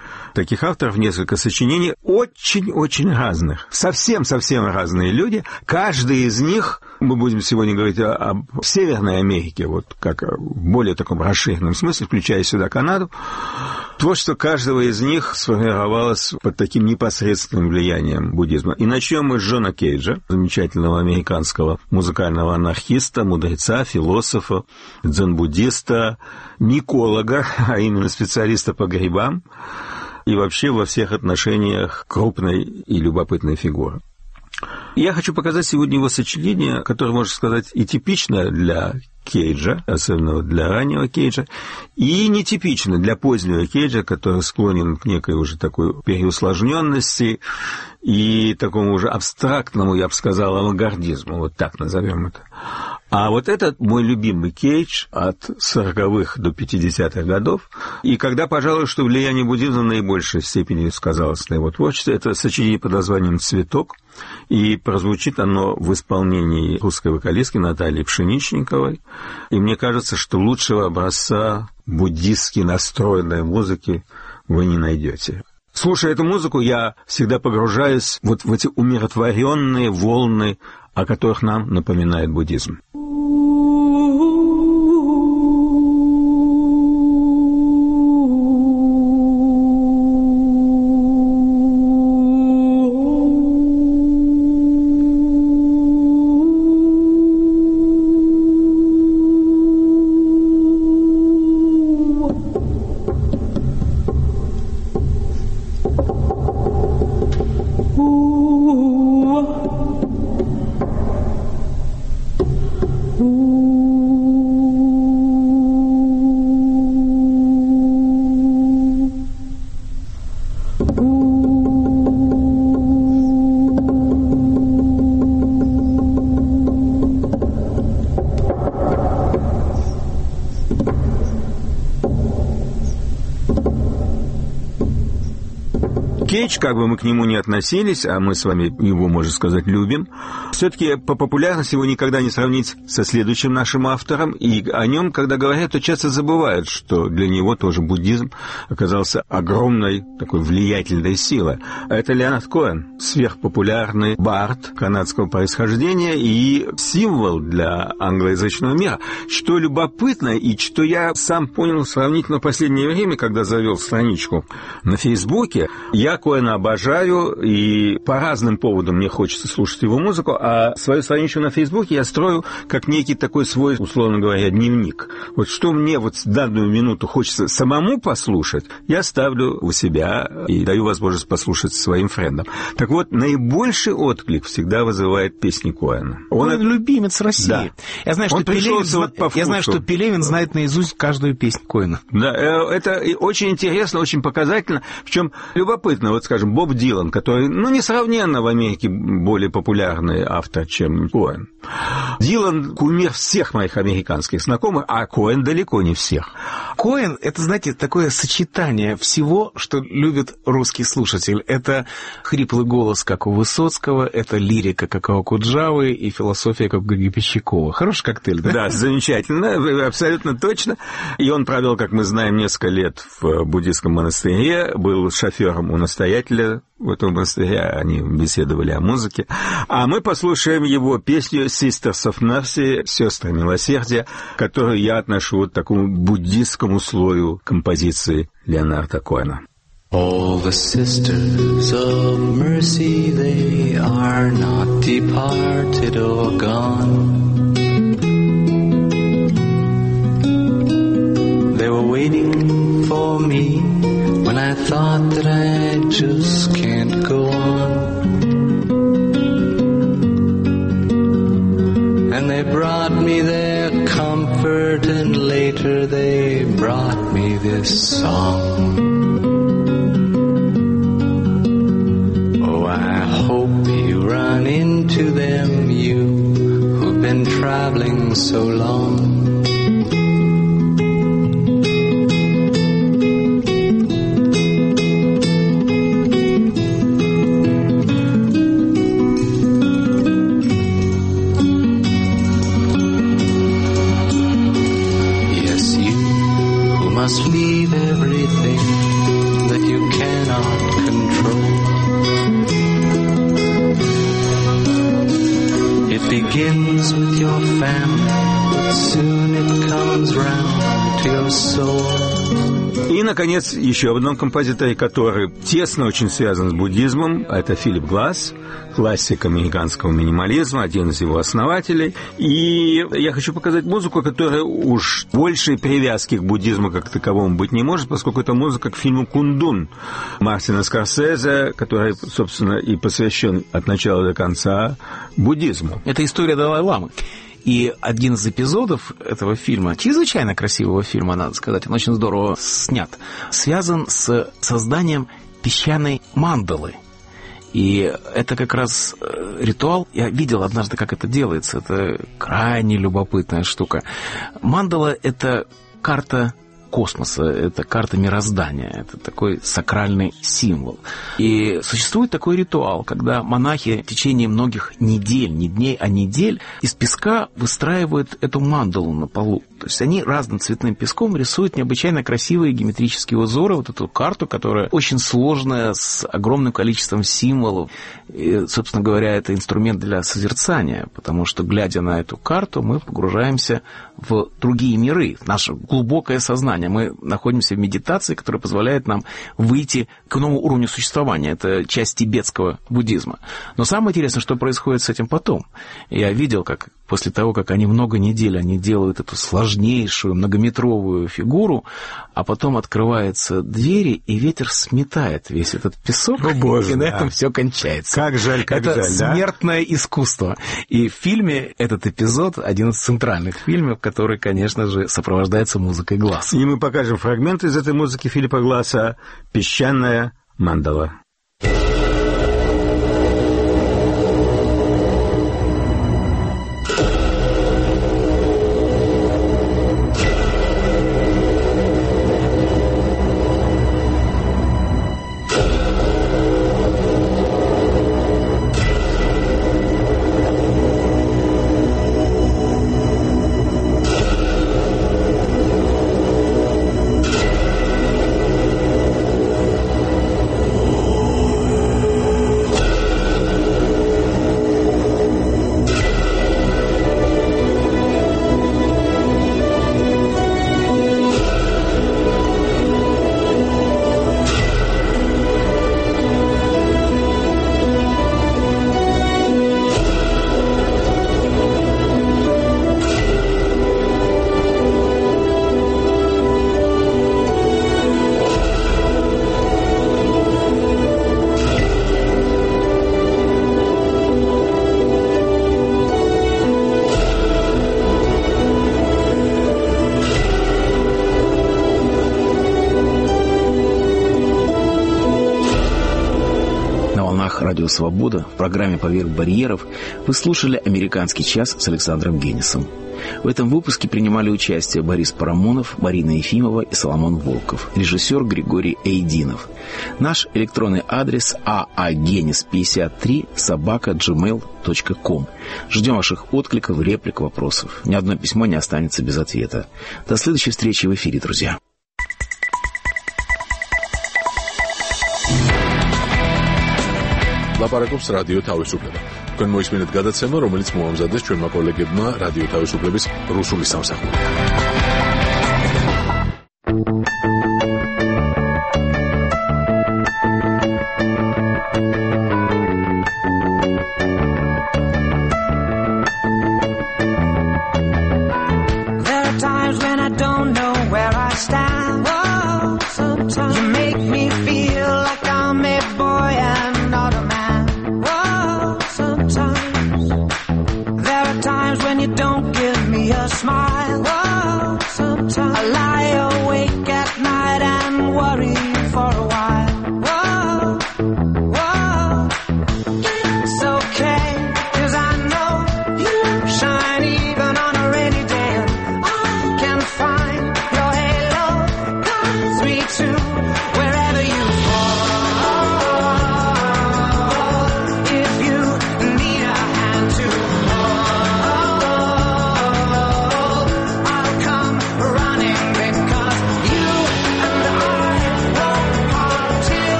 таких авторов, несколько сочинений, очень-очень разных. Совсем-совсем разные люди. Каждый из них, мы будем сегодня говорить об Северной Америке, вот как в более таком расширенном смысле, включая сюда Канаду, творчество каждого из них сформировалось под таким непосредственным влиянием буддизма. И начнем мы с Джона Кейджа, замечательного американского музыкального анархиста, мудреца, философа, дзен-буддиста, миколога, а именно специалиста по грибам, и вообще во всех отношениях крупной и любопытной фигуры. Я хочу показать сегодня его сочинение, которое, можно сказать, и типично для Кейджа, особенно для раннего Кейджа, и нетипично для позднего Кейджа, который склонен к некой уже такой переусложненности и такому уже абстрактному, я бы сказал, авангардизму, вот так назовем это. А вот этот мой любимый Кейдж от 40-х до 50-х годов, и когда, пожалуй, что влияние буддизма в наибольшей степени сказалось на его творчестве, это сочинение под названием «Цветок», и прозвучит оно в исполнении русской вокалистки Натальи Пшеничниковой, и мне кажется, что лучшего образца буддистски настроенной музыки вы не найдете. Слушая эту музыку, я всегда погружаюсь вот в эти умиротворенные волны, о которых нам напоминает буддизм. Кейдж, как бы мы к нему ни относились, а мы с вами его, можно сказать, любим, все-таки по популярности его никогда не сравнить со следующим нашим автором, и о нем, когда говорят, то часто забывают, что для него тоже буддизм оказался огромной такой влиятельной силой. Это Леонард Коэн, сверхпопулярный бард канадского происхождения и символ для англоязычного мира. Что любопытно, и что я сам понял сравнительно в последнее время, когда завел страничку на Фейсбуке, я Коэна обожаю, и по разным поводам мне хочется слушать его музыку, а свою страничку на Фейсбуке я строю как некий такой свой, условно говоря, дневник. Вот что мне вот в данную минуту хочется самому послушать, я ставлю у себя и даю возможность послушать своим френдам. Так вот, наибольший отклик всегда вызывает песни Коэна. Он любимец России. Да. Я знаю, что Пелевин знает наизусть каждую песню Коэна. Да, это очень интересно, очень показательно, причем любопытно. Вот, скажем, Боб Дилан, который, несравненно в Америке более популярный автор, чем Коэн. Дилан — кумир всех моих американских знакомых, а Коэн далеко не всех. Коэн — это, знаете, такое сочетание всего, что любит русский слушатель. Это хриплый голос, как у Высоцкого, это лирика, как у Окуджавы, и философия, как у Гребенщикова. Хороший коктейль, да? Да, замечательно, абсолютно точно. И он провел, как мы знаем, несколько лет в буддийском монастыре, был шофером у настоятеля в этом монастыре, они беседовали о музыке. А мы послушаем его песню «Sisters of Mercy», «Сестры милосердия», которую я отношу вот к такому буддистскому слою композиции Леонарда Коэна. All the sisters of mercy, they are not departed or gone. They were waiting for me when I thought that I just can't go on. And they brought me their comfort, and later they brought me this song. Oh, I hope you run into them, you who've been traveling so long. Must leave everything that you наконец, еще об одном композиторе, который тесно очень связан с буддизмом. Это Филипп Гласс, классик американского минимализма, один из его основателей. И я хочу показать музыку, которая уж большей привязки к буддизму как таковому быть не может, поскольку это музыка к фильму «Кундун» Мартина Скорсезе, который, собственно, и посвящен от начала до конца буддизму. Это история Далай-ламы. И один из эпизодов этого фильма, чрезвычайно красивого фильма, надо сказать, он очень здорово снят, связан с созданием песчаной мандалы. И это как раз ритуал. Я видел однажды, как это делается. Это крайне любопытная штука. Мандала – это карта космоса, это карта мироздания, это такой сакральный символ. И существует такой ритуал, когда монахи в течение многих недель, не дней, а недель, из песка выстраивают эту мандалу на полу. То есть они разным цветным песком рисуют необычайно красивые геометрические узоры, вот эту карту, которая очень сложная, с огромным количеством символов. И, собственно говоря, это инструмент для созерцания, потому что, глядя на эту карту, мы погружаемся в другие миры, в наше глубокое сознание. Мы находимся в медитации, которая позволяет нам выйти к новому уровню существования. Это часть тибетского буддизма. Но самое интересное, что происходит с этим потом. Я видел, как после того, как они много недель они делают эту сложнейшую многометровую фигуру, а потом открываются двери, и ветер сметает весь этот песок, и на этом все кончается. Как жаль, это смертное искусство. И в фильме этот эпизод один из центральных фильмов, который, конечно же, сопровождается музыкой Гласса. И мы покажем фрагмент из этой музыки Филиппа Гласса «Песчаная мандала». Радио «Свобода» в программе «Поверх барьеров» вы слушали «Американский час» с Александром Генисом. В этом выпуске принимали участие Борис Парамонов, Марина Ефимова и Соломон Волков, режиссер Григорий Эйдинов. Наш электронный адрес aagenis53@gmail.com. Ждем ваших откликов, реплик, вопросов. Ни одно письмо не останется без ответа. До следующей встречи в эфире, друзья. ლაპარაკობს რადიო თავისუფლება. თქვენ მოისმინეთ გადაცემა, რომელიც მოამზადეს ჩვენმა კოლეგებმა რადიო თავისუფლების რუსული სამსახურიდან.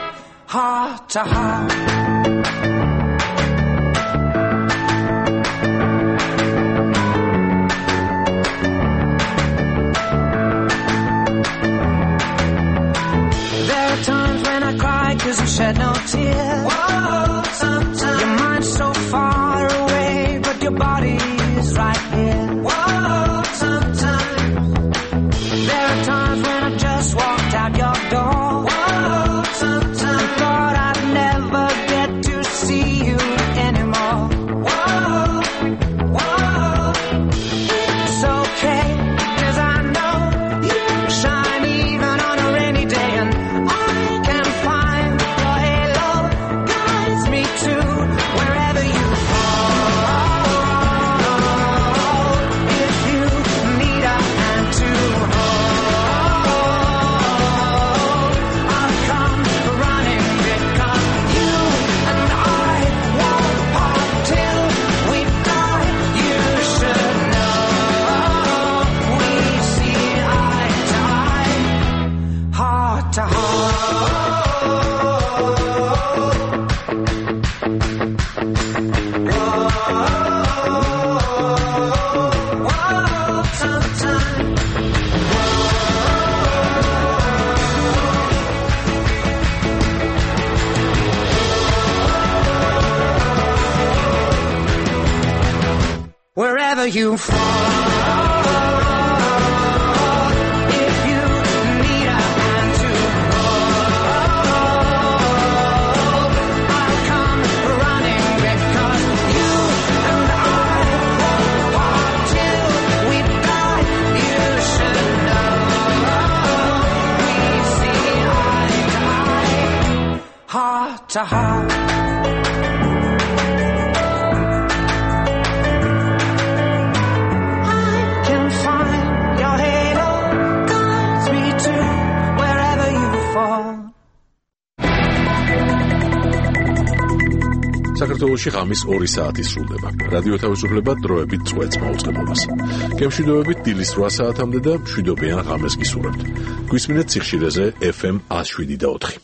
To heart. wherever you fall. Heart to heart. I can find your halo, guides me to wherever you fall. საქართველოში ღამის 2 საათი სრულდება. რადიო თავისუფლება დროებით წვეთს მაუწყებლობას. გემშვიდობებით დილის 8 საათამდე და მშვიდობიან ღამეს გისურვებთ. გვისმინეთ სიხშირეზე FM 107.4.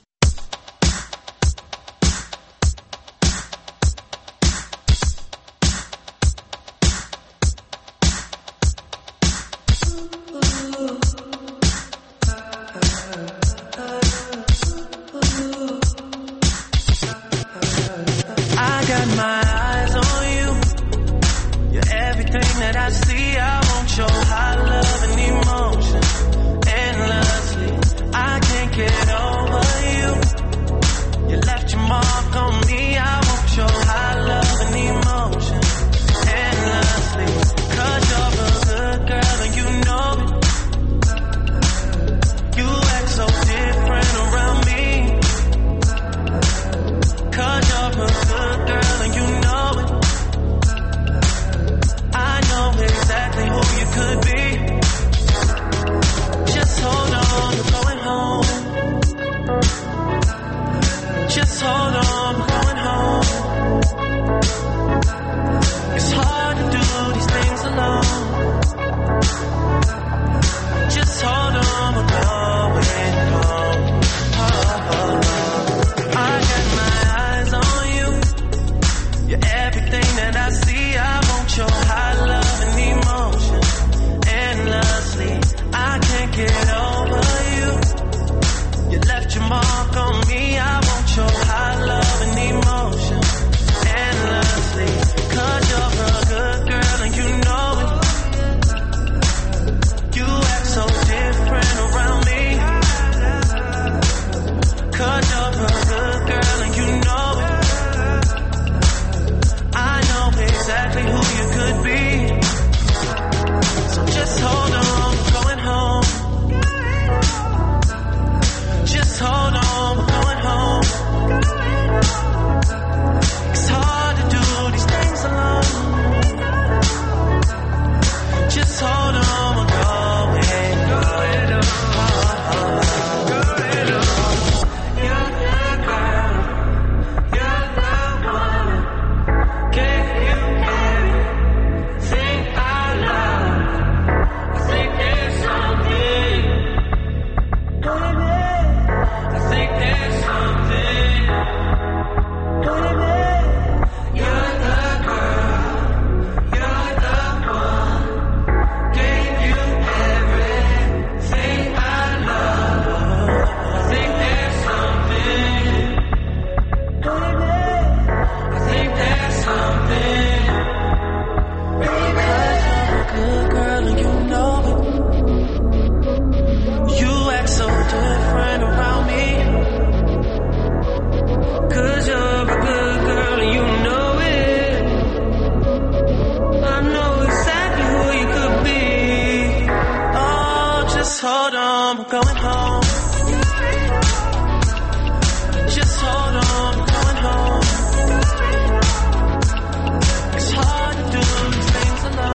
Hold on, I'm going home.